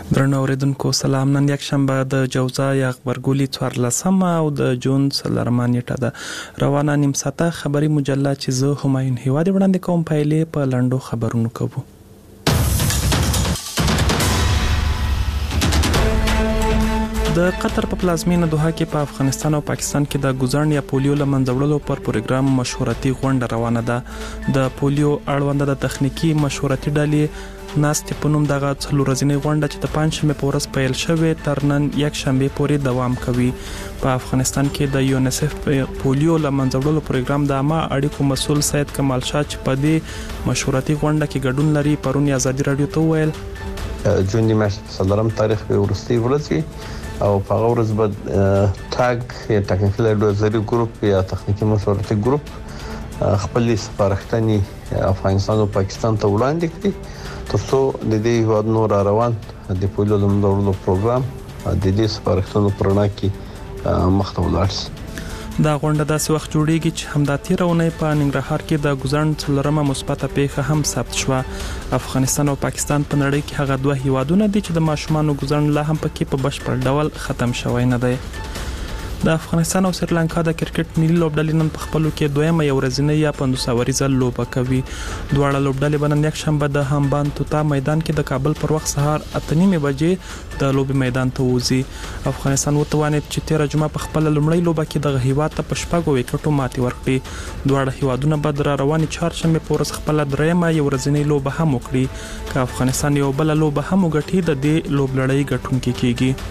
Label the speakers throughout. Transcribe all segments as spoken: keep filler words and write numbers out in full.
Speaker 1: درنو اوریدونکو سلام. نن یک شنبه د جوزا یا خبرګولی څوارلسمه او د جون څلورمه نیټه ده. روانه نیم ساعته خبري مجله چې زه همایون هیواد وړاندې کوم پایلې په لاندو خبرونو کوو. د قطر په پلازمینه دوحه کې په افغانستان او پاکستان کې د ګوزن یا پولیو لمنځه وړلو پر پروګرام مشورتي غونډه روانه ده. د پولیو اړوند د تخنیکی مشورتي ډلې ناست په نوم دغه څلور ورځې غونډه چې د پنځمه په ورځ پیل شوه تر نن یک شنبه پورې دوام کوي. په افغانستان کې د یونیسف پولیو لمنځه وړلو پروګرام د عامه اړیکو مسول سید کمال شاه چې په دې مشورتي غونډه کې ګډون لري پرون ازادي رادیو ته ویل
Speaker 2: جون د میاشتې څلورم تاریخ به ورستي ورځي او په هغه ورځ به تاګ یا ټکنیکل اډوایزري ګروپ یا تخنیکی مشورتي ګروپ خپل سپارښتنې افغانستان او پاکستان ته وړاندې کړي ترڅو د دې هیواد نور روان د پولیو د مدورلو پروګرام د دې سپارښتنو پرنا کې مخته ولاړ شي.
Speaker 1: دا غونډه داسې وخت جوړیږي چې همدا تیرونه په ننګرهار کې د ګوزن څلورمه مثبته پیښه هم ثبت شوه. افغانستان او پاکستان په نړۍ کې هغه دوه هیوادونه دي چې د ماشومان ګوزن لا هم پکې په بشپړ ډول ختم شوی نه دی. د افغانستان او سریلانکا د کرکټ ملي لوبډلې نن په خپلو کې دویمه یو ورځنۍ یا پنځوساوریزه لوبه کوي. دواړه لوبډلې به نن یک شنبه د همبان توتا میدان کې د کابل پر وخت سهار اته نیمه بجې د لوبي میدان ته وځي. افغانستان وتوانید چې تیر جمعه په خپل لومړی لوبه کې د هیواد ته پشپاګو وکټو ماتي ورکړي. دواړه هیوادونه به د رواني چهارشنبه په ورځ خپل درېمه یو ورځنۍ لوبه هم وکړي. که افغانستان یو بل لوبه هم وګټي د دې لوبلړۍ ګټونکي کیږي.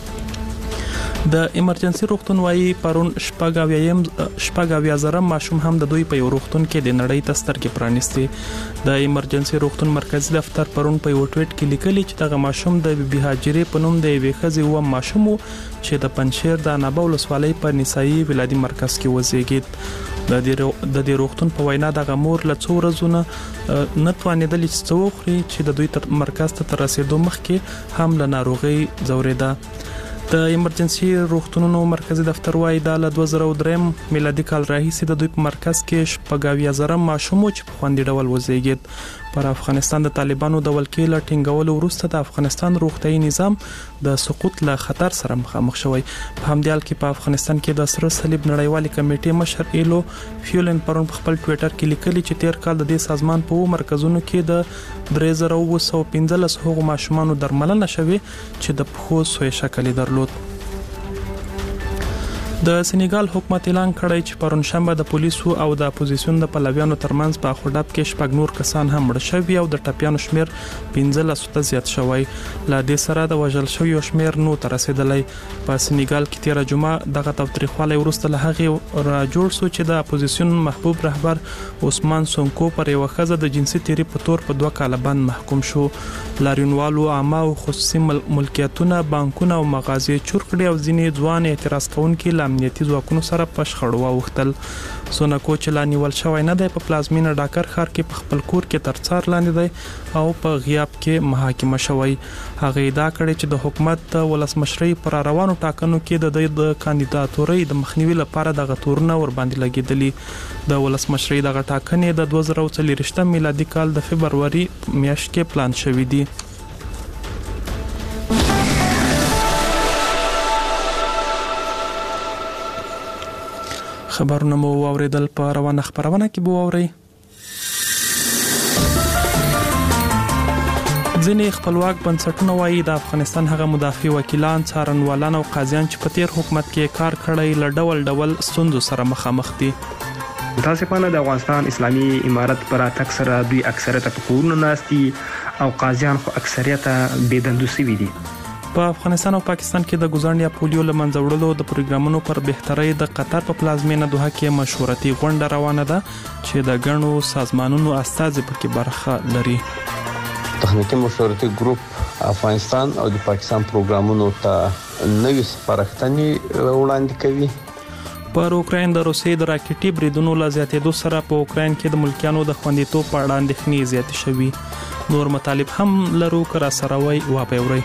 Speaker 1: د ایمرجنسي روغتون وايي پرون شپږاویم شپږاویا زره ماشوم هم د دوی په یو روغتون کې د نړۍ تسترګې پرانیستي. د ایمرجنسي روغتون مرکزی دفتر پرون په یو ټویټ کې لیکلي چې دغه ماشوم د بیبي هاجرې په نوم د یوې ښځې و ماشوم چې د پنځشیر د انابه ولسوالۍ په نسایي ولادي مرکز کې وزیږید. د دې د دې روغتون په وینا د غمور له څو ورځې نه توانیدل چې څوخري چې د دوی تر مرکز ته تر رسیدو مخکې هم له ناروغي ځورېده. د ایمرجنسي روغتونونو مرکزی دفتر وايي د دوه زره درې میلادي کال راهیسې د دوی په مرکز کې شپږاویا زره ماشوم چې په خوندي ډول وزیږید. پر افغانستان د طالبانو د ولکې له ټینګولو وروسته د افغانستان روغتيایي نظام د سقوط له خطر سره مخامخ شوی. په همدې حال کې په افغانستان کې د سره صلیب نړیوالې کمیټې مشر ایلو فیولن پرون په خپل ټوئیټر کې لیکلي چې تیر کال د دې سازمان په مرکزونو کې د درې زره اوه سوه پنځلس هغو ماشومانو درملنه شوه چې د پخو سوی شکل درلود. د سنیګال حکومت اعلان کړی چې پرون شنبه د پولیسو او د اپوزیسیون د پلویانو ترمنځ په خوداب کې شپږ نور کسان هم مړ شوي او د ټپیانو شمیر پنځلس ته زیات شوی. ل دې سره د وژل شوی شمیر نو تر رسیدلی. په سنیګال کې تیر جمعه دغه تاریخواله ورسته له هغه را جوړ سو چې د اپوزیسیون محبوب رهبر عثمان سونکو پر یو خزه د جنسي تیری په تور په دوه کال باندې محکوم شو. لاریونوالو عامه او خصوصي ملکیتونه بانکونه او مغازې چور کړي او ځینې ځوان اعتراض کوونکي امنیتي ځواکونو سره په شخړو واوښتل. سونکو چې لا نیول شوی نه دی په پلازمینه ډاکر ښار کې په خپل کور کې تر څار لاندې دی او په غیاب کې محاکمه شوی. هغه ادعا کړې چې د حکومت د ولسمشرۍ پر روانو ټاکنو کې د د کاندیداتورۍ د مخنیوي لپاره د غتورونه ور باندې لګیدلې. د ولسمشرۍ د ټاکنې د دوه زره څلوېښتم میلادي کال د فبرवरी میاشت کې پلان شوی دی. خبرونه مو واوریدل. په روانه خبرونه کې به واوري ځینې خپلواک بنسټونه وايي د افغانستان هغه مدافع وکیلان څارنوالان او قاضیان چې په تیر حکومت کې کار کړی له ډول ډول ستونزو سره مخامخ دي.
Speaker 3: متاسفانه د افغانستان اسلامي امارت پر اتک سره دوی اکثریت په کورونو ناستي او قاضیان خو اکثریت بيدندو سوي دي.
Speaker 1: په افغانستان او پاکستان کې د ګوزن یا پولیو لمنځه وړلو د پروګرامونو پر بهترۍ د قطر په پلازمینه دوحه کې مشورتي غونډه روانه ده چې د ګڼو سازمانونو استازي پکې برخه لري.
Speaker 2: تخنیکی مشورتي ګروپ افغانستان او د پاکستان پروګرامونو ته نوې سپارښتنې وړاندې کوي.
Speaker 1: پر اوکراین د روسیې د راکټي بریدونو لا زیاتېدو سره په اوکراین کې د ملکیانو د خوندیتوب په اړه اندېښنې زیاتې شوي. نور مطالب هم لرو که را سره وای واپورئ.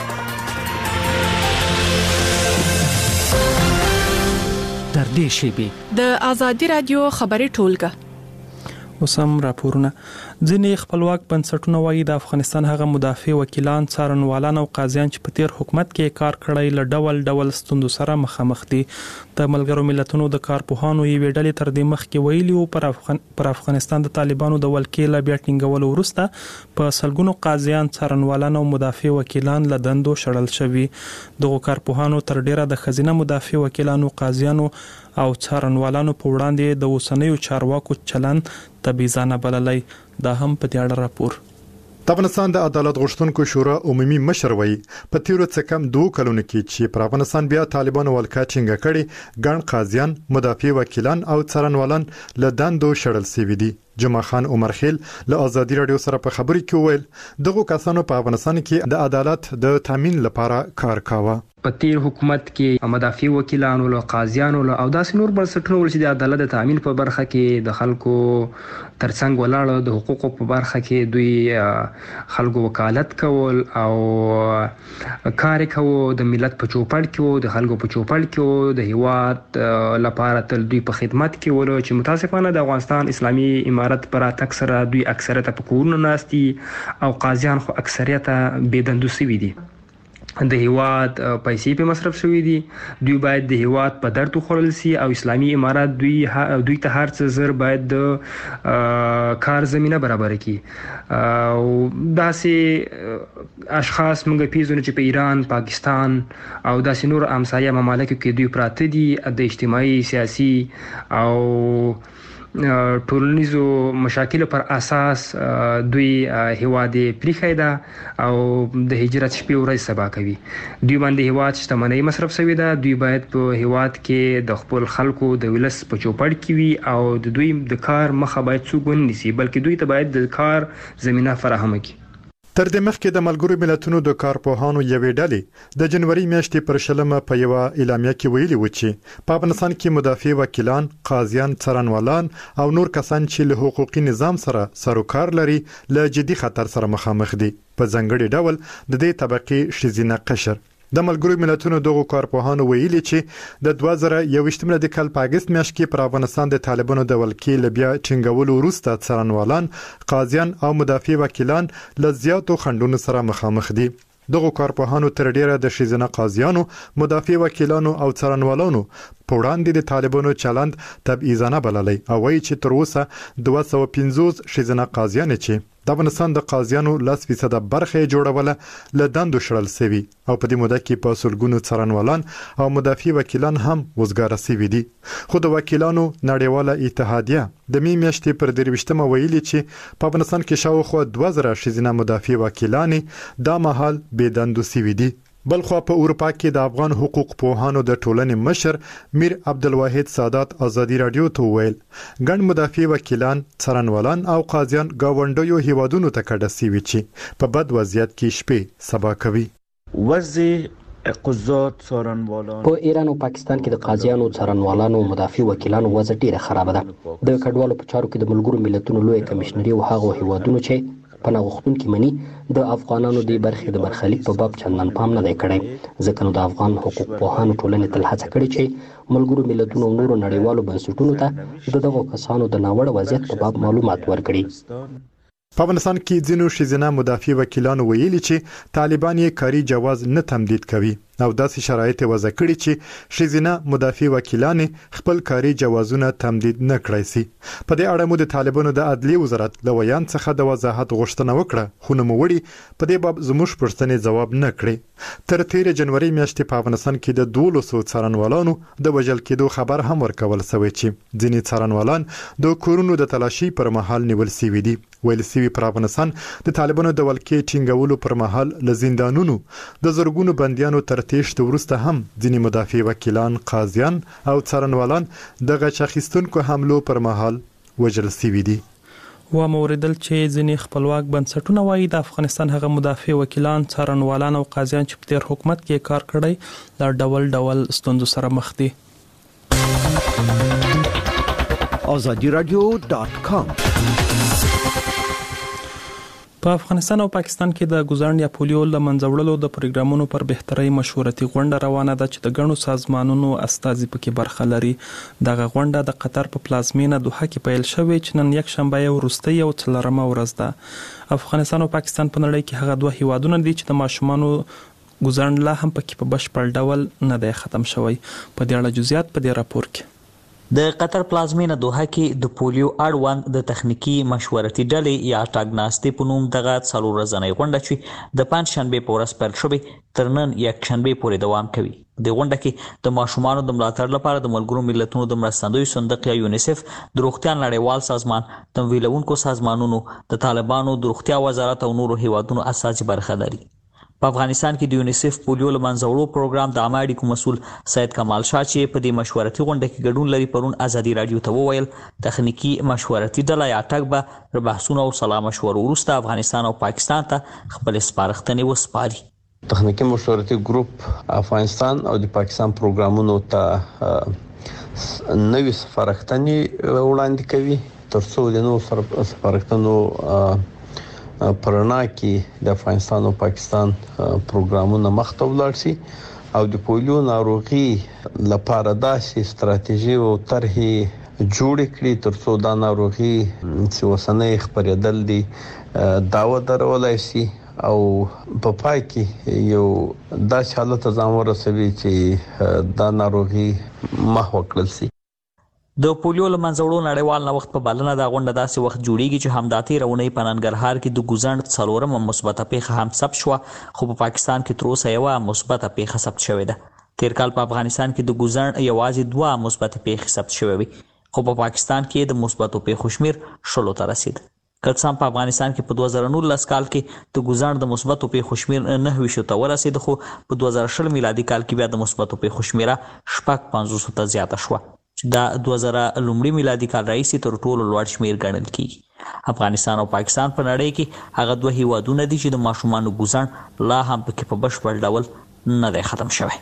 Speaker 4: در دې شیبې
Speaker 5: د ازادي رادیو خبري ټولګه
Speaker 1: اوسم راپورونه. ځینې خپلواک بنسټونه وایي د افغانستان هغه مدافع وکیلان، څارنوالان او قاضیان چې په تیر حکومت کې کار کړی له ډول ډول ستونزو سره مخامخ دي. د ملګرو ملتونو د کارپوهانو یوې ډلې تر دې مخکې ویلي وو پر افغان پر افغانستان د طالبانو د ولکې له بیا ټینګولو وروسته په سلګونو قاضیان، څارنوالان او مدافع وکیلان له دندو شړل شوي. دغو کارپوهانو تر ډیره د ښځینه مدافع وکیلانو، قاضیانو او څارنوالانو په وړاندې د اوسنیو چارواکو چلند تبعیضانه بللی. دا هم په دې اړه راپور.
Speaker 5: د افغانستان د عدالت غوښتونکو شورا عمومي مشر وایي په تیرو څه کم دوه کلونو کې چې پر افغانستان بیا طالبانو ولکه ټینګه کړي، ګڼ قاضیان، مدافع وکیلان او څارنوالان له دندو شړل شوي دي. جمعه خان عمر خیل له ازادي رادیو سره په خبري کې ویل دغه کسانو په افغانستان کې د عدالت د تامین لپاره کار کاوه.
Speaker 3: په تیر حکومت کې مدافع وکیلانو له قاضیانو له او داسې نور بنسټونو چې د عدالت د تامین په برخه کې د خلکو ترڅنګ ولاړ د حقوقو په برخه کې دوی خلکو وکالت کول او کار کول، د ملت په چوپړ کې وو، د خلکو په چوپړ کې وو، د هیواد لپاره تل دوی په خدمت کې ول چې متاسفانه د افغانستان اسلامي امارت پر اکثره دوی اکثریت په کورونو ناستي او قاضیان خو اکثریت بيدندو سوي دي. د هیواد پیسې په مصرف شوې دي. دوی باید د هیواد په درد خوړل سي او اسلامي امارات دوی دوی ته هر څه زر باید د کار زمينه برابر کړي. او داسې اشخاص موږ پیژنو چې په ایران، پاکستان او داسې نور همسایه ممالکو کې دوی پراته دي د اجتماعي، سیاسي او ټولنیزو مشاکل پر اساس دوی هیواد پریخي ده او د هجرت شپې ورځ سبا کوي. دوی باندې هیواد شتمنۍ مصرف شوی ده. دوی باید په هیواد کې د خپل خلکو د ولس په چوپړ کې وي او د دوی د کار مخه باید څوک ونیسي، بلکې دوی ته باید د کار زمينه فراهم کړي.
Speaker 5: تر دې مخکې د ملګرو ملتونو د کارپوهانو یوې ډلې د جنوري میاشتې پر شلمه په یو اعلامیه کې ویلي و چې په افغانستان کې مدافع وکیلان، قاضیان، څارنوالان او نور کسان چې له حقوقي نظام سره سروکار لري له جدي خطر سره مخامخ دي. په ځانګړي ډول د دې طبقې ښځینه قشر. د ملګرو ملتونو دغه کارپوهانو ویلي چې د دوه زره یوویشت د کال په اگست میاشت کې پر افغانستان د طالبانو د ولکې له بیا ټینګولو وروسته څارنوالان، قاضیان او مدافع وکیلان له زیاتو خنډونو سره مخامخ دي. دغه کارپوهانو تر ډیره د ښځینه قاضیانو، مدافع وکیلانو او څارنوالانو په وړاندې د طالبانو چلند تبعیضانه بللی او وایي چې تر اوسه دوه سوه پنځوس ښځینه قاضیان چې د افغانستان د قاضیانو لس فیصد برخه جوړوله له دندو شړل شوي او په دې موده کې په سلګونو څارنوالان او مدافع وکیلان هم وزګاره شوي دي. خو د وکیلانو نړیواله اتحادیه د می میاشتې پر درویشتمه ویلي چې په افغانستان کې شاوخوا دوه زره ښځینه مدافع وکیلان دا مهال بې دندو شوي دي. بلخوا په اروپا کې د افغان حقوق پوهانو د ټولنې مشر میر عبدالواحد سادات ازادي رادیو ته ویل ګڼ مدافع وکیلان، څارنوالان او قاضیان گاونډیو هیوادونو ته کډه شوي چې په بد وضعیت کې شپې سبا کوي.
Speaker 6: وضع قضات، څارنوالان
Speaker 7: په ایران او پاکستان کې د قاضیانو، څارنوالانو او مدافع وکیلانو وضع ډیره خراب ده. د کډوالو په چارو کې د ملګرو ملتونو لوی کمشنري او هغه هیوادونو چې پناه غوښتونکي مني د افغانانو د برخې د برخلیک په باب چندان پام نه دی کړی. ځکه نو د افغان حقوق پوهانو ټولنې تل هڅه کړې چې ملګرو ملتونو او نورو نړیوالو بنسټونو ته د دغو کسانو د ناوړه وضعیت په باب معلومات ورکړي.
Speaker 5: په افغانستان کې ځینو ښځینه مدافع وکیلانو ویلي چې طالبان یې کاري جواز نه تمدید کوي او داسې شرایط وضع کړي چې ښځینه مدافع وکیلان خپل کاري جوازونه تمدید نه کړای شي. په دې اړه مو د طالبانو د عدلي وزارت له ویان څخه د وضاحت غوښتنه وکړه، خو نوموړي په دې باب زموږ پوښتنې ځواب نه کړی. تر تیر جنوري میاشتې په افغانستان کې د دولسو څارنوالانو د وژل کېدو خبر هم ورکول شوی چې ځینې څارنوالان د کورونو د تلاشي پر مهال نیول شوي دي. ویل شوي پر افغانستان د طالبانو د ولکې ټینګولو پر مهال له زندانونو د زرګونو بندیانو تر تېښتې وروسته هم ځینې مدافع وکیلان، قاضیان او څارنوالان د غچ اخیستونکو حملو پر مهال وژل شوي دي.
Speaker 1: و موردل چې ځینې خپلواک بنسټونه وایي د افغانستان هغه مدافع وکیلان، څارنوالان او قاضیان چې په تیر حکومت کې کار کړی له ډول ډول ستونزو سره مخ دي.
Speaker 4: azadi radio dot com
Speaker 1: په افغانستان او پاکستان کې د ګوزاڼ یا پولیو له منځه وړلو د پروګرامونو پر بهتري مشورتي غونډه روانه ده چې د غنو سازمانونو استازي پکې برخه لري. دغه غونډه د قطر په پلازمینه دوحه کې پیل شوې چې نن یک شنبه وروستۍ او څلورمه ورځ ده. افغانستان او پاکستان په نړۍ کې هغه دوه هیوادونه دي چې د ماشومانو ګوزاڼ لا هم پکې په بشپړ ډول نه دی ختم شوی. په دې اړه جزئیات په دې راپور کې.
Speaker 8: د قطر پلازمینه دوحه کې د پولیو اړوند د تخنیکی مشورتي ډلې یا ټاګناستي په نوم دغه څلور ورځنۍ غونډه چې د پنځ شنبه په ورځ پیل شوې تر نن یک شنبه پورې دوام کوي. د غونډه کې د ماشومانو د ملاتړ لپاره د ملګرو ملتونو د مرستندوی صندوق یا یونیسف، د روغتیا نړیوال سازمان، تمویلونکو سازمانونو، د طالبانو د روغتیا وزارت او نورو هیوادونو اساسي برخه لري. په افغانستان کې د یونیسف پولیو له منځه وړلو پروګرام د عامه اړیکو مسؤل سید کمال شاه چې په دې مشورتي غونډه کې ګډون لري پرون ازادي رادیو ته وویل تخنیکی مشورتي ډله یا ټاګ به تر بحثونو او سلا مشورو وروسته افغانستان او پاکستان ته خپل سپارښتنې وسپاري.
Speaker 2: تخنیکی مشورتي ګروپ افغانستان او د پاکستان پروګرامونو ته نوې سپارښتنې وړاندې کوي ترڅو د نوو سپارښتنو پرنا کې د افغانستان او پاکستان پروګرامونه مخته ولاړ شي او د پولیو ناروغي لپاره داسې ستراتیژي او طرحې جوړ کړي ترڅو دا ناروغي چې وسنۍ خبرېدل دي داوا درولای شي او په پای کې یو داسې حالت ځان ورسوي چې دا ناروغي محو کړل شي.
Speaker 8: د پولیو له منځه وړلو نړیوال نوښت په بلنه دا غونډه داسې وخت جوړیږي چې همدا تېره اونۍ په ننګرهار کې د ګوزاڼ څلورمه مثبته پیښه هم ثبت شوه، خو په پاکستان کې تر اوسه یوه مثبته پیښه ثبت شوې ده. تېر کال په افغانستان کې د ګوزاڼ یوازې دوه مثبتې پیښې ثبت شوې وې، خو په پاکستان کې د مثبتو پیښو شمېر شلو ته رسید. که څه هم په افغانستان کې په دوه زره نولس کال کې د ګوزاڼ د مثبتو پیښو شمېر نهه ویشتو ته ورسید، خو په دوه زره شل میلادي کال کې بیا د مثبتو پیښو شمېره شپږ پنځوسو ته زیاته شوه. دا دوه زره لومړي میلادي کال راهیسې تر ټولو لوړ شمېر ګڼل کیږي. افغانستان او پاکستان په نړۍ کې هغه دوه هیوادونه دي چې د ماشومانو ګوزاڼ لا هم پکې په بشپړ ډول نه دی ختم شوی.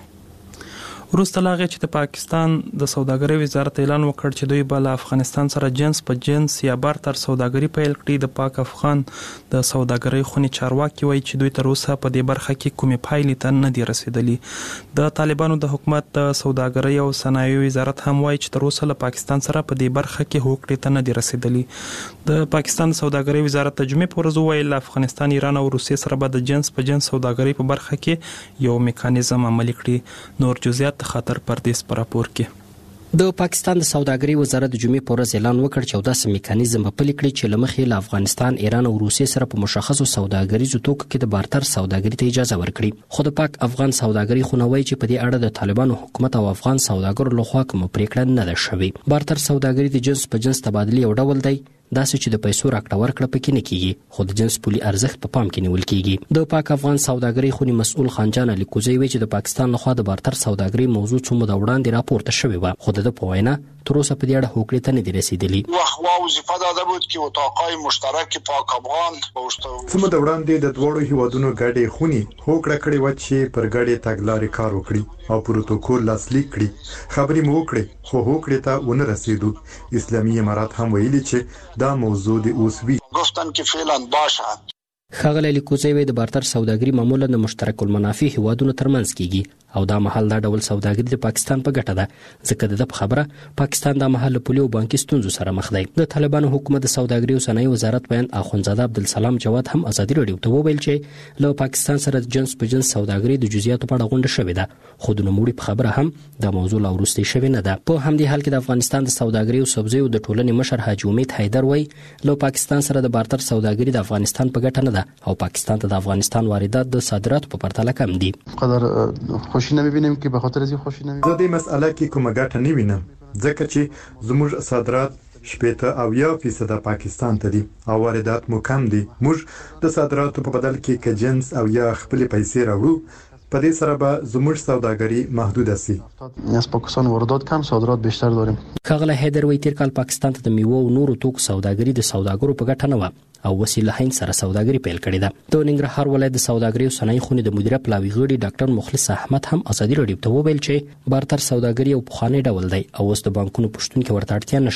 Speaker 1: وروسته لا هغې چې د پاکستان د سوداګرۍ وزارت اعلان وکړ چې دوی به له افغانستان سره جنس په جنس یا بارتر سوداګري پیل کړي، د پاک افغان د سوداګرۍ خونې چارواکي وایي چې دوی تر اوسه په دې برخه کې کومې پایلې ته نه دي رسیدلي. د طالبانو د حکومت د سوداګرۍ او صنایعو وزارت هم وایي چې تر اوسه له پاکستان سره په دې برخه کې هوکړې ته نه دي رسیدلي. د پاکستان د سوداګرۍ وزارت د جمعې په ورځ وویل افغانستان، ایران او روسیې سره به د جنس په جنس سوداګرۍ په برخه کې یو میکانیزم عملي کړي. نور جزئیات خاطر پردیس پر راپور کې.
Speaker 7: د پاکستان د سوداګرۍ وزارت د جمعې په ورځ اعلان وکړ چې داسې میکانیزم به پلي کړي چې له مخې له افغانستان، ایران او روسیې سره په مشخصو سوداګریزو توکو کې د بارتر سوداګرۍ ته اجازه ورکړي. خو د پاک افغان سوداګرۍ خونه وایي چې په دې اړه د طالبانو حکومت او افغان سوداګرو لخوا کومه پریکړه نه ده شوې. بارتر سوداګرۍ د جنس په جنس تبادلې یو ډول دی، داسې چې د پیسو راکړه ورکړه پکې نه کیږي، خو د جنس پولي ارزښت په پام کې نیول کیږي. د پاک افغان سوداګرۍ خونې مسؤل خانجان علي کوزی وایي چې د پاکستان لخوا د بارتر سوداګرۍ موضوع څو موده وړاندې راپورته شوې وه، خو د په وینا تر اوسه په دې اړه هوکړې ته نه دي رسیدلي.
Speaker 9: وظیفه داده بود که اتاقای مشترک پاک افغان
Speaker 5: څو موده وړاندې د دواړو هیوادونو ګډې خونې هوکړه کړې وه چې پر ګډې تګلارې کار وکړي او پروتوکول لاسلیک کړي. خبرې مو وکړې خو هوکړې ته ونه رسیدو. اسلامي امارات هم ویلي چې دا موضوع د اوسوي
Speaker 9: گفتن که فعلا باشد.
Speaker 7: ښاغلی لیکوزی وایي د بارتر سوداګري معمولا د مشترک المنافع هیوادونو ترمنځ کیږي او دا مهال دا ډول سوداګري د پاکستان په ګټه ده، ځکه د ده په خبره پاکستان دا مهال له پولي او بانکي ستونزو سره مخ دی. د طالبانو حکومت د سوداګري او صنایعو وزارت بیان اخندزاده عبدالسلام جواد هم ازادي راډیو ته وویل چې له پاکستان سره د جنس په جنس سوداګري د جزئیاتو په اړه غونډه شوې ده، خو د نوموړي په خبره هم دا موضوع لا وروستۍ شوې نه ده. په همدې حال کې د افغانستان د سوداګري او سبزیو د ټولنې مشر حاجي امید حیدر وایي له پاکستان سره د بارتر سوداګري د افغانستان په ګټه نه ده او پاکستان ته د افغانستان واردات د صادراتو په پرتله کم دي.
Speaker 10: قدر خوشی نمیبینیم که به خاطر از این خوشی نمیبینیم.
Speaker 5: زه دې مسأله کې کومه ګټه نه وینم ځکه چې زموږ صادرات شپېته اویا فیصده پاکستان ته دي او واردات مو کم دي. موږ د صادراتو په بدل کې که جنس او یا خپل پیسې راوړو په دې سره به زموږ سوداګري محدوده سي.
Speaker 10: از پاکستان واردات کم، صادرات بیشتر داریم.
Speaker 7: ښاغلی حیدر وایي تیر کال پاکستان ته د میوو او نورو توکو سوداګري د سوداګرو په ګټه نه وه او وسیله هند سره سوداګري پیل کړې ده. د ننګرهار ولایت د سوداګرۍ او صنایع خونې د مدیره پلاوي غړي ډاکټر مخلص احمد هم ازادي راډیو ته وویل چې بارتر سوداګري یو پخوانی ډول دی او اوس د بانکونو پشتون کې ورته اړتیا نشته.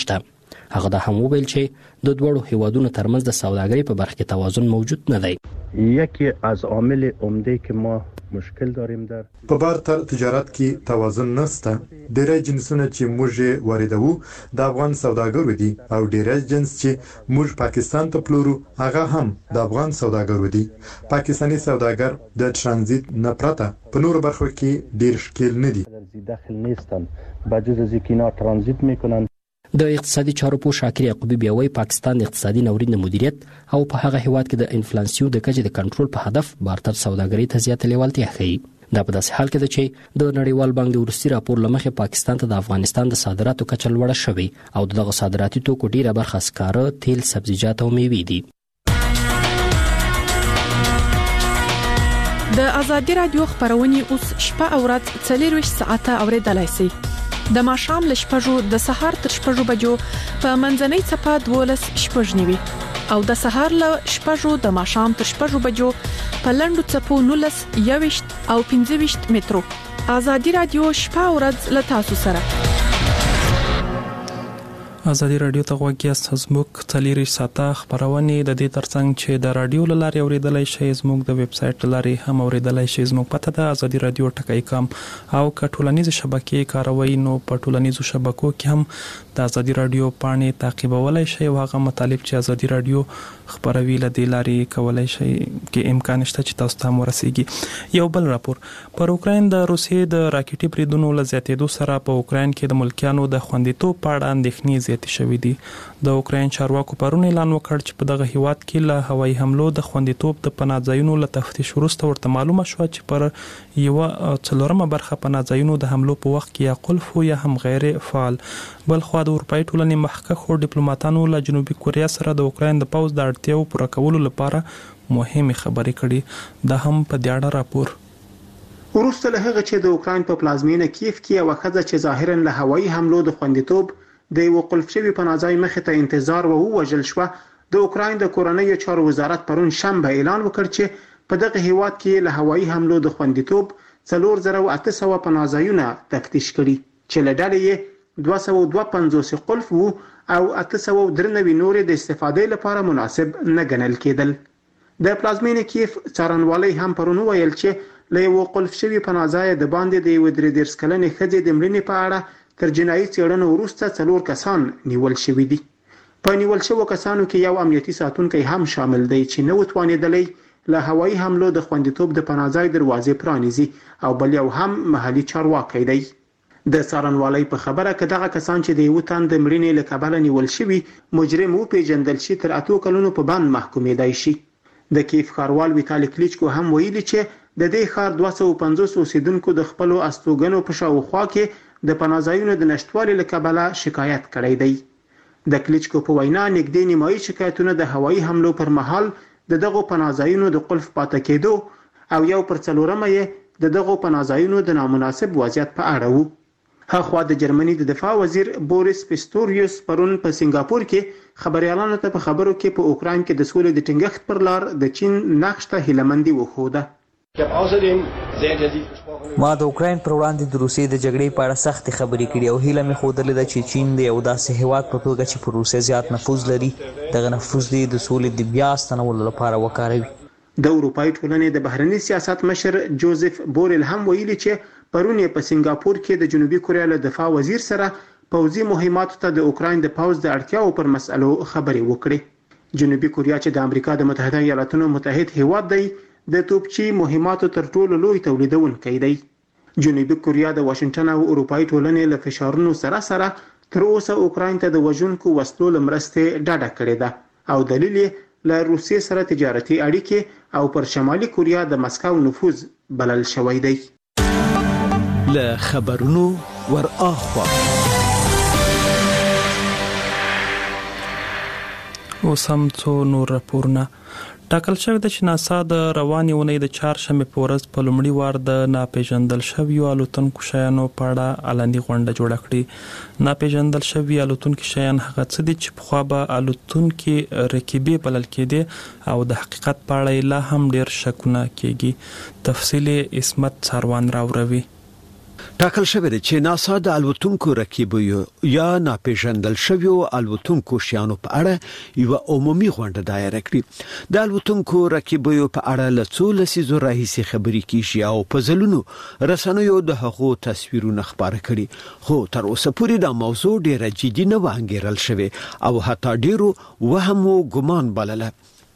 Speaker 7: هغه دا هم وویل چې د دوړو هیوادونو ترمنځ د سوداګرۍ په برخه کې توازن موجود نه دی.
Speaker 6: یکی از عامل عمده که ما مشکل داریم در
Speaker 5: په بارتر تجارت کې توازن نشته. ډېری جنسونه چې موږ واردوو د افغان سوداګرو دي او ډېری جنس چې موږ پاکستان ته پلورو هغه هم د افغان سوداګرو دي. پاکستاني سوداګر د ترانزیت نه پرته په نورو برخو کې ډېر ښکیل نه دي.
Speaker 6: داخل نیستن بجز از اینکه اینا ترانزیت میکنن.
Speaker 7: د اقتصادي چارو په شاکر یعقوبی بیا وایي پاکستان د اقتصادي ناورین د مدیریت او په هغه هیواد کې د انفلاسیون د کچې د کنټرول په هدف بارتر سوداګرۍ ته زیاته لیوالتیا ښیي. دا په داسې حال کې ده چې د نړیوال بانک د وروستي راپور له مخې پاکستان ته د افغانستان د صادراتو کچه لوړه شوې او دغه صادراتي توکو ډیره برخه سکاره، تیل، سبزیجات او میوې دي.
Speaker 11: د ازادي رادیو خبرونه اوس شپه او ورځ څلور ساعته اوریدلای شئ. د ماښام ل شپږو د سهار تر شپږو بجو په منځنۍ صفه دولس شپږ نیوي او د سهار ل شپږو د ماښام تر شپږو بجو په لندو صفو نولس یويشت او پنځه ویشت مترو. ازادي رادیو شپه او ورځ ل تاسو سره.
Speaker 1: ازادي رادیو ته غوږی زموږ څلور ساعته خبرونه د دې ترڅنګ چې د رادیو لارې اوریدلای شئ زموږ د ویب سټ لارې هم اوریدلای شئ. زموږ پته ده ازادي رادیو ټکای کام او کټولنیز شبکې کاروي نو په ټولنیزو شبکو کې هم د ازادي رادیو پاڼې تعقیبولای شئ او هغه مطالب چې ازادي رادیو خبروي له دې لارې کولای شئ کې امکان شته چې تاسو ته ورسیږي. یو بل راپور پر اوکرين د روسیې د راکټي بریدونو لزیاتېدو سره په اوکرين کې د ملکیانو د خوندیتوب په اړه اندېښنې شوې دي. د اوکرين چارواکو پرون اعلان وکړ چې په دغه هیواد کې له هوایي حملو د خوندیتوب د پناهځایونو له تفتیش وروسته ورته معلومه شو چې پر یو څلورمه برخه پناهځایونو د حملو په وخت کې یا قلف یا هم غیر فعال. بل خو د اروپאי ټولنې مخکښو ډیپلوماټانو له جنوبي کوریا سره د اوکرين د پوز د اړتیاو پوره کولو لپاره مهمه خبرې کړي. دا هم په دې اړه راپور
Speaker 12: ورسته له هغه چې د اوکرين په پلازمینه کیف کې یو خزه چې ظاهرا له هوایي حملو د خوندیتوب د یو قلف شوی پناهځای مخې ته انتظار و او وجل شو. د اوکرين د کورنۍ چارو وزارت پرون شنبه اعلان وکړ چې په دغه هیواد کې له هوایي حملو د خوندیتوب څلور زره او اته سوه پناهځایونه تفتیش کړي چې له ډلې یې دوه سوه او دوه پنځوس قلف وو او اته سوه او درې نوي نور د استفادې لپاره مناسب نه ګڼل کېدل. د پلازمینه کیف څارنوالۍ هم پرون ویل چې له یو قلف شوی پناهځای د باندې د یو درې دېرش کلنې ښځې د مړینې په اړه تر جنایي څېړنو وروسته څلور کسان نیول شوي دي. په نیول شوو کسانو کې یو امنیتي ساتونکی هم شامل دی چې نه وتوانېدلی له هوایي حملو د خوندیتوب د پناهځای دروازې پرانیزي او بل یو هم محلي چارواکی دی. د څارنوالۍ په خبره که دغه کسان چې د یو تن د مړینې له کبله نیول شوي مجرم وپېژندل شي تر اتو کلونو په بند محکومېدای شي. د کیف ښاروال ویتالي کلیچکو هم ویلي چې د دې ښار دوه سوه پنځوس اوسیدونکو د خپلو استوګنو په شاوخوا کې د پناهځایونو د نشټوالي له کبله شکایت کړی دی. د کلیچکو په وینا نږدې نیمایي شکایتونه د هوایي حملو پر مهال د دغو پناهځایونو د قلف پاتې کېدو او یو پر څلورمه یې د دغو پناهځایونو د نامناسب وضعیت په اړه وو. هاخوا د جرمني د دفاع وزیر بوریس پیستوریوس پرون په سنگاپور کې خبريالانو ته په خبرو کې په اوکرين کې د سولې د ټینګښت پر لار د چین نقش ته هیلمندي وښوده.
Speaker 8: ما د اوکرين پر وړاندې د روسیې د جګړې په اړه سخت خبرې کړې او هیله مې خوده ده چې چین د یو داسې هیواد په توګه چې پر روسیې زیات نفوذ لري دغه نفوذ دی د سولې د بیا ستنولو لپاره وکاروي.
Speaker 12: د اروپאי ټولنې د بهرني سیاست مشر جوزف بورل هم ویلي چې پرون په سنگاپور کې د جنوبي کوریا له دفاع وزیر سره پوځي مهماتو ته د اوکرين د پوز د اړتیاو پر مسألو خبرې وکړي. جنوبي کوریا چې د امریکا د متحده ایالاتونو متحد هیواد دی د توپچی مهماتو تر ټولو لوی تولیدونکی دی. جنوبي کوریا د واشنگټن او اروپאי ټولنې له فشارونو سره سره تر اوسه اوکرين ته د وژونکو وسلو لمرسته ډاډه کړې ده او دلیل یې له روسیې سره تجارتي اړیکې او پر شمالي کوریا د مسکو نفوذ بلل شوی دی.
Speaker 4: له خبرونو ور اخوا
Speaker 1: اوسم څو نور راپورونه ټاکل شوی د چې ناسا د روانې اونۍ د چهارشنبې په ورځ په لومړي وار د ناپېژندل شویو الوتونکو شیانو په اړه اعلاني غونډه جوړه کړې. ناپېژندل شوي الوتونکي شیان هغه څه دي چې پخوا به الوتونکي رکیبې بلل کېدې او د حقیقت په اړه لا هم ډېر شکونه کېږي. تفصیل عصمت ساروان راوروي.
Speaker 4: ټاکل شوی دی چې ناسا د الوتونکو رکیبو یا ناپېژندل شویو الوتونکو شیانو په اړه یو عمومي غونډه دایره کړي. د الوتونکو رکیبو په اړه له څو لسیزو راهیسې خبرې کیږي او په ځلونو رسنیو د هغو تصویرونه خپاره کړي، خو تر اوسه پورې دا موضوع ډیره جدي نه وانګیرل شوی او حتی ډیرو وهم او ګمان بلله.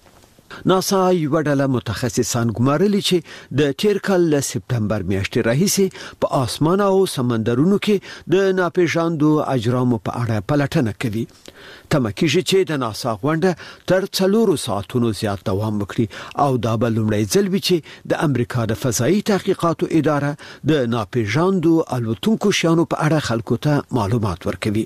Speaker 4: ناسا یو ډله متخصصان ګمارلي چې د تیر کال له سپتمبر میاشتې راهیسې په اسمان او سمندرونو کې د ناپېژاندو اجرامو په اړه پلټنه کوي. تمه کېږي چې د ناسا غونډه تر څلورو ساعتونو زیات دوام وکړي او دا به لومړی ځل وي چې د امریکا د فضایي تحقیقاتو اداره د ناپېژاندو الوتونکو شیانو په اړه خلکو ته معلومات ورکوي.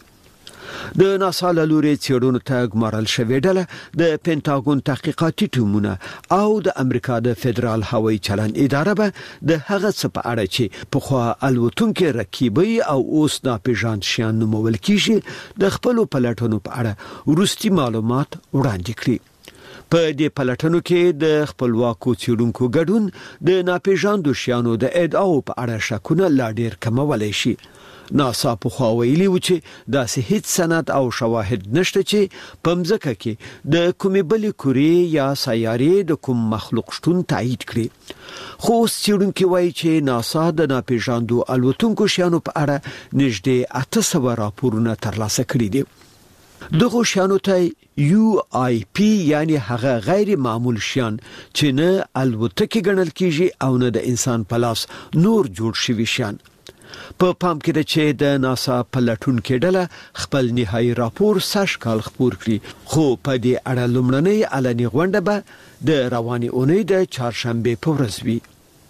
Speaker 4: د ناسا له لوري څېړنو ته ګمارل شوې ډله د پینټاګون تحقیقاتي ټیمونه او د امریکا د فدرال هوایي چلند اداره به د هغه څه په اړه چې پخوا الوتونکي رکیبي او اوس ناپېژاند شیان نومول کیږي د خپلو پلټنو په اړه وروستي معلومات وړاندې کړي. په دې پلټنو کې د خپلواکو څېړونکو ګډون د ناپېژاندو شیانو د ادعاو په اړه شکونه لا ډېر کمولی شي. ناسا په خوا ویلي و چې داسې هیڅ سند او شواهد نشته چې په مځکه کې د کومې بلې کورې یا سیارې د کوم مخلوق شتون تایید کړي. خو اوس څېړونکي وایي چې ناسا د ناپېژاندو الوتونکو شیانو په اړه نږدې اته سوه راپورونه ترلاسه کړي دي. دغه شیانو ته یو آی پی یعنی هغه غیر معمول شیان چې نه الوتکې ګڼل کیږي او نه د انسان په لاس نور جوړ شوي شیان. په پام کې ده چې د ناسا پلټونکو ډله خپل نهایی راپور سږ کال خپور کړي، خو په دې اړه لومړنۍ علني غونډه به د روانې اونۍ د چهارشنبې په ورځ وي.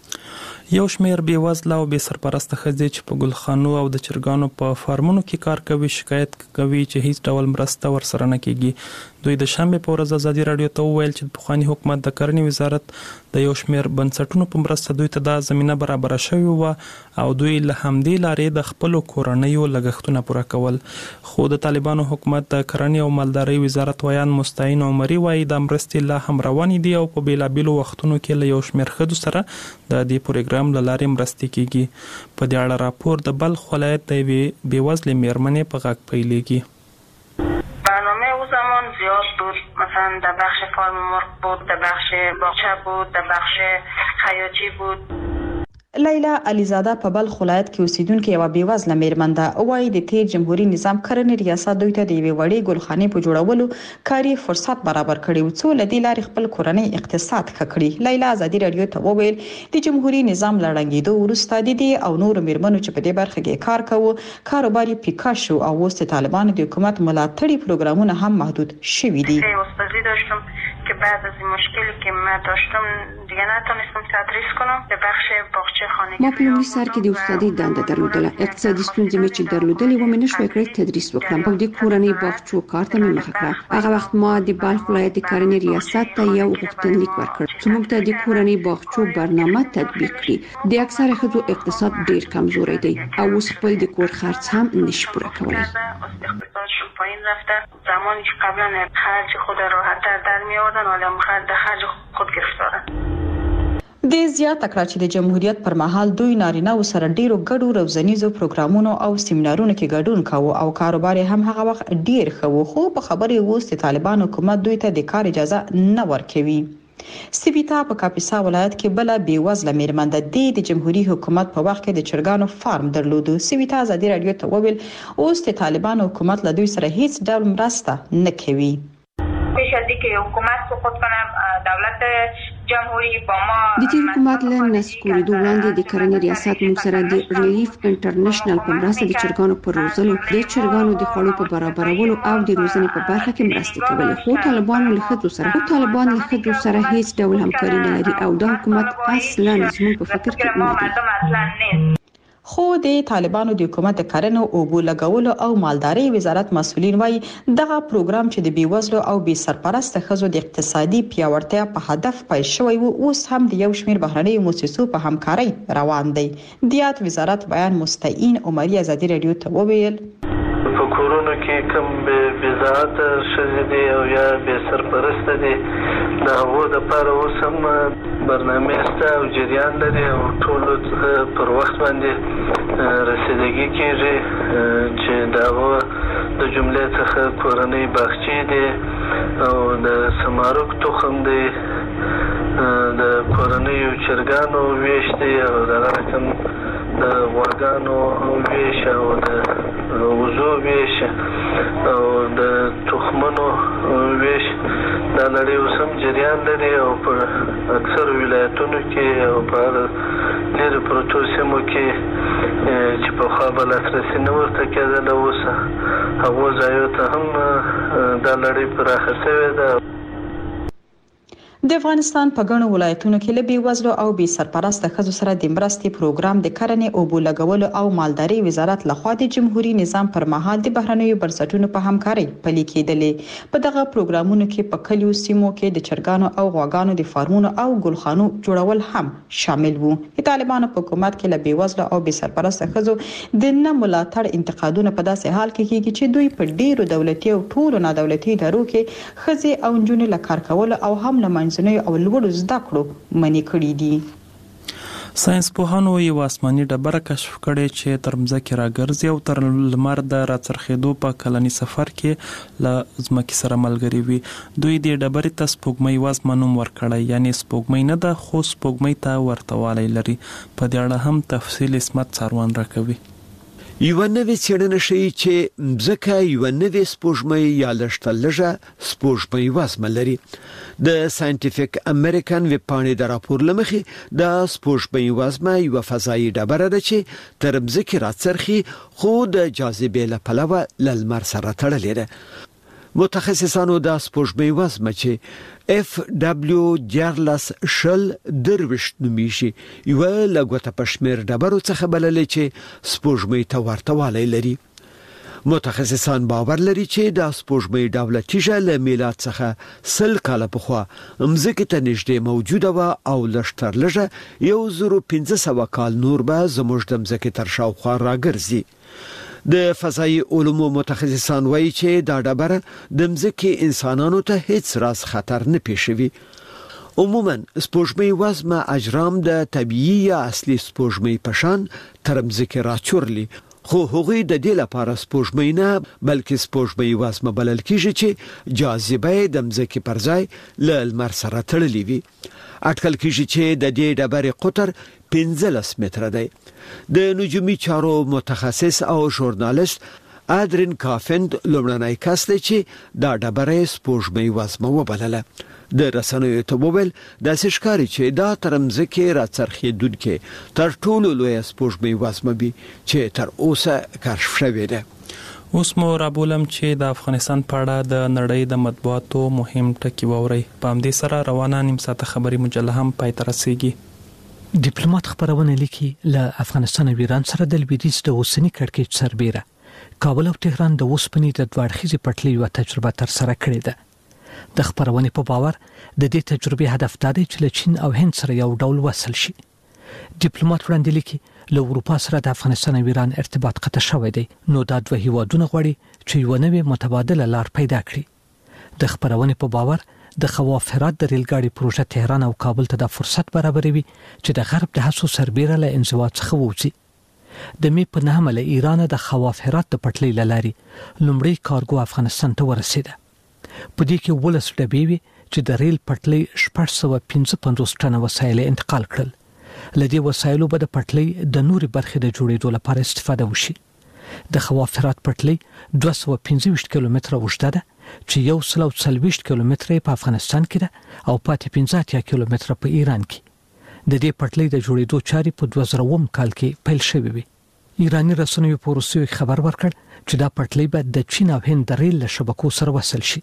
Speaker 1: یو شمېر بېوزله او بې سرپرسته ښځې چې په ګلخانو او د چرګانو په فارمونو کې کار کوي شکایت کوي چې هیڅ ډول مرسته ورسره نه کیږي. دوی د شنبې په ورځ ازادي راډیو ته وویل چې د پخواني حکومت د کرنې وزارت د یو شمېر بنسټونو په مرسته دوی ته دا زمینه برابره شوې وه او دوی له همدې لارې د خپلو کورنیو لګښتونه پوره کول. خو د طالبانو حکومت د کرنې او مالدارۍ وزارت ویان مستعین عمري وایي دا مرستې لا هم روانې دي او په بېلابېلو وختونو کې له یو شمېر ښځو سره د دې پروګرام له لارې مرستې کیږي. په دې اړه راپور د بلخ ولایت د یوې بېوزلې مېرمنې په غږ پیلېږي.
Speaker 13: برنامه او زمان زیاد بود، مثلا در بخش فارم مرغ بود، در بخش باغچه بود، در بخش خیاطی بود.
Speaker 14: لیلا علیزاده په بلخ ولایت کې اوسیدونکې یوه بېوزله مېرمن ده. وایي د تیر جمهوریت نظام کرنې ریاست دوی ته د یوې وړې ګلخانې په جوړولو کاري فرصت برابر کړی و څو له دې لارې خپل کورنۍ اقتصاد ښه کړي. لیلا ازادي راډیو ته وویل د جمهوریت نظام له ړنګېدو وروسته د دې او نورو مېرمنو چې په دې برخه کې کار کوي کاروبار یې پیکه شو او اوس د طالبانو د حکومت ملاتړي پروګرامونه هم محدود شوي دي.
Speaker 13: که بعد از این مشکلی که من داشتم دیگه نتونستم تدریس کنم به بخش باغچه خانگی.
Speaker 15: ما په لومړي سر کې د استادۍ دنده درلودله. اقتصادي ستونزې مې چې درلودلې و مې نشوای کړی تدریس وکړم او د کورنۍ باغچو کار ته مې مخه کړه. هغه وخت ما د بلخ ولایت د کرنې ریاست ته یو غوښتنلیک ورکړ چې موږ ته د کورنۍ باغچو برنامه تطبیق کړي. د اکثره ښځو اقتصاد ډیر کمزوری دی او اوس خپل د کور خرڅ هم نشي پوره کولی.
Speaker 13: اقتصادشون پایین رفته. زمانی که قبلا خرج خود راحت‌تر در می‌آوردن حالا خرج خرج خود گرفتارن.
Speaker 14: د زیاته کړه چې د جمهوریت پر مهال دوی نارینه و سره ډیرو ګډو روزنیزو پروګرامونو او سیمینارونو کې ګډون کاوه او کاروبار هم هغه وخت ډیر ښه و، خو په خبرې اوس د طالبان حکومت دوی ته د کار اجازه نه ورکوي. سیویتا په کاپیسا ولایت کې بل بېوزله مېرمن ده. د جمهوریت حکومت په وخت کې د چرګانو فارم درلودو. سیویتا ازادي راډیو ته وویل اوس د طالبان حکومت له دوی سره هیڅ ډول مرسته نه کوي.
Speaker 13: پیش از اینکه حکومت سقوط کنه دولت جمهوری با ما
Speaker 15: د تیر حکومت له نسکورېدو وړاندې د کرنې ریاست موږ سره د ریلیف انټرنیشنل په مرسته د چرګانو په روزلو، د چرګانو د خوړو په برابرولو او د روزنې په برخه کې مرستې کولې. خو طالبان له ښځو سره خو طالبان له ښځو سره هیڅ ډول همکاري نه لري او دا حکومت اصلا زموږ په فکر کې نه دی.
Speaker 14: خو د طالبانو د حکومت کرنې او اوبو لګولو او مالدارۍ وزارت مسؤلین وایي دغه پروګرام چې د بیوزلو او بې سرپرسته ښځو د اقتصادي پیاوړتیا په هدف پیل شوی و اوس هم د یو شمېر بهرنیو مؤسسو په همکارۍ روان دی. د یاد وزارت بیان مستعین عمري ازادي راډیو ته وویل
Speaker 16: په کورونو کې کوم بې ذات ښځې دي او یا بې سرپرسته دي د هغو دپاره اوس هم برنامې شته او جریان لري او ټولو پر وخت باندې رسیدګي کېږي چې د هغو د جملې څخه کورنۍ باغچې دي او د سمارک تخم دی، د کورنیو چرګانو ویش دی او دغه رقم د غواګانو ویش او د وزو ویش او د تخمونو ویش دا لړۍ اوس هم جریان لري او په اکثرو ولایتونو کې او په لرې پرتو سیمو کې چې پخوا به لاسرسي نه ورته کېدله اوس هغو ځایو ته هم دا لړۍ پراخه شوې ده.
Speaker 14: د افغانستان په ګڼو ولایتونو کې له بېوزلو او بې سرپرسته ښځو سره د مرستې پروګرام د کرنې، اوبو لګولو او مالدارۍ وزارت لخوا د جمهوریت نظام پر مهال د بهرنیو بنسټونو په همکارۍ پلي کېدلې. په دغه پروګرامونو کې په کلیو سیمو کې د چرګانو او غواګانو د فارمونو او ګلخانو جوړول هم شامل وو. د طالبانو په حکومت کې له بېوزلو او بې سرپرسته ښځو د نه ملاتړ انتقادونه په داسې حال کې کېږي چې دوی په ډیرو دولتي او ټولو نادولتي ادارو کې ښځې او نجونې له کار کولو او هم له او لوړو زده کړو منې کړې دي.
Speaker 1: ساينس پوهانو یو آسماني ډبره کشف کړې چې تر ځمکې راګرځي او تر لمر د راڅرخېدو په کلني سفر کې له ځمکې سره ملګري وي. دوی د ډبرې ته سپوږمۍ وزمه نوم ورکړی، یعنی سپوږمۍ نه ده خو سپوږمۍ ته ورته والی لري. په دې اړه هم تفصیل اسمت څاروان راکوي.
Speaker 4: یو نوې څېړنه ښیي چې ځکه یو نوې سپوږمۍ یا لږه لږه سپوږمۍ وزمه لري. د ساينټیفیک امریکن ویب پاڼې د راپور لمخې د سپوږمۍ وزمه یو فضایي ډبره ده چې تر ځمکې راڅرخي خو د جاذبې له پلوه له لمر سره تړلې ده. متخصصانو د سپوږمۍ وزمه چې اف دبلیو جارلس شل درویشت نومیږي یو لګوته پښمیر ډبرو څخه بللې چې سپوږمۍ ته ورته والی لري. متخصصان باور لري چې د سپوږمۍ ډوله تیږه له میلاد څخه سل کاله پخوا مځکې ته نږدې موجوده وه او لږ تر لږه یو زرو پنځه سوه کال نور به زموږ د مځکې تر شاوخوا راګرځي. د فضایي علومو متخصصان وایي چې دا ډبره د مځکې انسانانو ته هیڅ راز خطر نه پیښوي. عموما سپوږمۍ وزمه اجرام د طبيعي یا اصلي سپوږمۍ په شان تر مځکې راچورلي، خو هغوی د دې لپاره سپوږمۍ نه بلکې سپوږمۍ وزمه بلل کېږي چې جاذبه د مځکې پر ځای له لمر سره تړلې وي. اټکل کېږي چې د دې ډبرې قطر پنځلس متره دی. د نجومي چارو متخصص او ژورنالیست ادرین کافند لومړنی کس دی چې دا ډبره سپوږمۍ وزمه وبلله. د رسنیو ته وویل داسې ښکاري چې دا تر مځکې راڅرخېدونکې تر ټولو لویه سپوږمۍ وزمه وي چې تر اوسه کشف شوې ده.
Speaker 1: اوس مو رابولم چې د افغانستان په اړه د نړۍ د مطبوعاتو مهم ټکي واورئ. په همدې سره روانه نیم ساعته خبري مجله هم پای ته رسیږي.
Speaker 17: ډیپلوماټ خبرونه لیکي له افغانستان او ایران سره د لویدیځ د اوسنی کړکېچ سربېره کابل او تهران د اوسپنې د دوه اړخیزې پټلۍ یوه تجربه تر سره کړې ده. د خبرونې په باور د دې تجربې هدف دا دی چې له چین او هند سره یو ډول وصل شي. ډیپلوماټ وړاندې لیکي له اروپا سره د افغانستان او ایران ارتباط قطع شوی دی، نو دا دوه هیوادونه غواړي چې یو نوې متبادله لار پیدا کړي. د خبرونې په باور د خواف هرات د ریلګاډي پروژه تهران او کابل ته د فرصت برابروي چې د غرب د هڅو سربېره له انزوا څخه ووځي. د مې په نهمه له ایران د خواف هرات د پټلۍ له لارې لومړی کارګو افغانستان ته ورسېده. په دې کې ولس ډبې وي چې د ریل پټلۍ شپږ سوه پنځه پنځوس ټنه وسایل انتقال کړل. لدې وسایلو به د پټلۍ د نوري برخې د جوړېدو لپاره استفاده وشي. د خواف هرات پټلۍ دوه سوه پنځه ویشت کیلومتره اوږده ده چې یو سل او څلوېښت کیلومتره په افغانستان کې ده او پاتې پنځه اتیا کیلومتره په ایران کې. د دې پټلۍ د جوړېدو چارې په دوه زره اووم کال کې پیل شوې وي. ایراني رسنیو په روسیې خبر ورکړ چې دا پټلۍ به د چین او هند د ریل له شبکو سره وصل شي.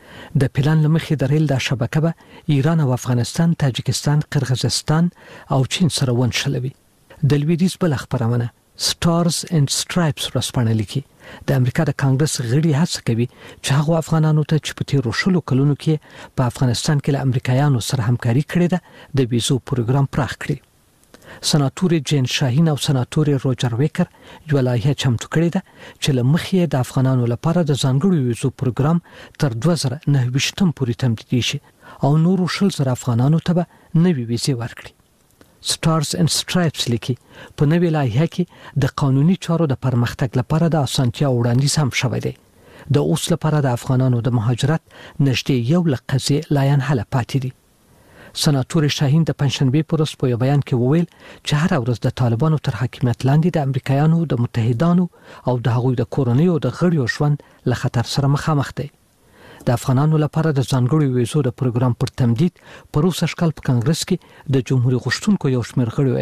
Speaker 17: د پلان لمخې د ریل د شبکه به ایران او افغانستان، تاجکستان، قرغیزستان او چین سره ونښلوي. د لویدیځ بل خبرونه سټارز اینڈ سټرایپس ورسپانه لیکي د امریکا د کانګرس غړي هڅه کوي چې هغه افغانانو ته چې په تیرو شلو کلونو کې په افغانستان کې له امریکایانو سره همکاري کړې ده د ویزو پروګرام پراخ کړي. سناتور جین شاهین او سناتور روجر ویکر یو لایحه چمتو کړې ده چې له مخې د افغانانو لپاره د ځانګړو ویزو پروګرام تر دوه زره نهه ویشتم پورې تمدید شي او نورو شل زره افغانانو ته نوي ویزې ورکړي. سټارز اینڈ سټرایپس لیکي په نوې لایحه کې د قانوني چارو د پرمختګ لپاره د اسانتیا وړاندیز هم شوی دی. د اوس لپاره د افغانانو د مهاجرت نږدې یو لک قضیې لا ینحل پاتې دي. سناتور شاهین د پنځشنبه پر ورځ په یو بیان کې وویل چې هر ورځ د طالبانو تر حاکمیت لاندې د امریکایانو د متحدانو او د هغوی د کورنیو د غړیو ژوند له خطر سره مخامخ دی. د افغانانو لپاره د ځانګړو ویزو د پروګرام پر تمدید په روسي شکل په کانګرس کې د جمهوریت غوښتونکو یو شمېر غړو